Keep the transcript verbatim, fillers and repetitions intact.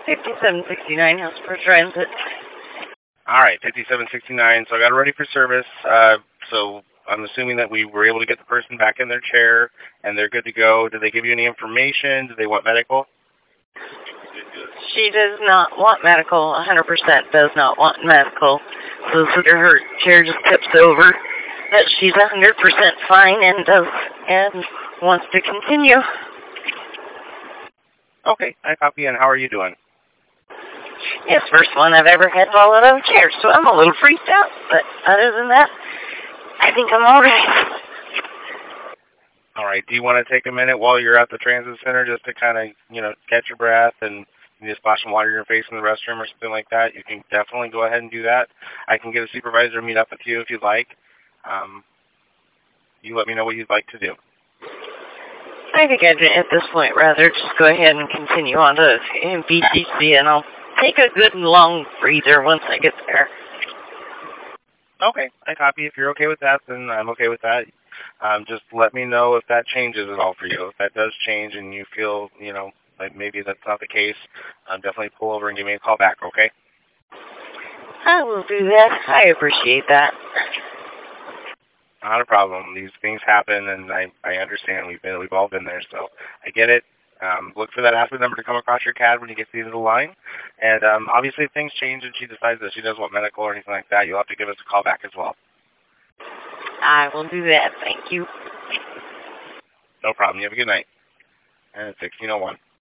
fifty-seven sixty-nine House for Transit. All right, fifty-seven sixty-nine. So I got it ready for service. Uh, so I'm assuming that we were able to get the person back in their chair and they're good to go. Did they give you any information? Did they want medical? She does not want medical. one hundred percent does not want medical. So her chair just tips over. That she's one hundred percent fine and does and wants to continue. Okay, I copy. And how are you doing? It's the first one I've ever had fall out of a chair, so I'm a little freaked out. But other than that, I think I'm all right. All right. Do you want to take a minute while you're at the transit center just to kind of, you know, catch your breath and you just splash some water in your face in the restroom or something like that? You can definitely go ahead and do that. I can get a supervisor to meet up with you if you'd like. Um, you let me know what you'd like to do. I think I'd, at this point, rather just go ahead and continue on to B T C, and I'll take a good long breather once I get there. Okay, I copy. If you're okay with that, then I'm okay with that. Um, just let me know if that changes at all for you. If that does change and you feel, you know, like maybe that's not the case, um, definitely pull over and give me a call back, okay? I will do that. I appreciate that. Not a problem. These things happen, and I, I understand. We've been we've all been there, so I get it. Um, look for that ASPID number to come across your C A D when you get to the end of the line. And um, obviously, if things change and she decides that she doesn't want medical or anything like that, you'll have to give us a call back as well. I will do that. Thank you. No problem. You have a good night. And it's sixteen oh one.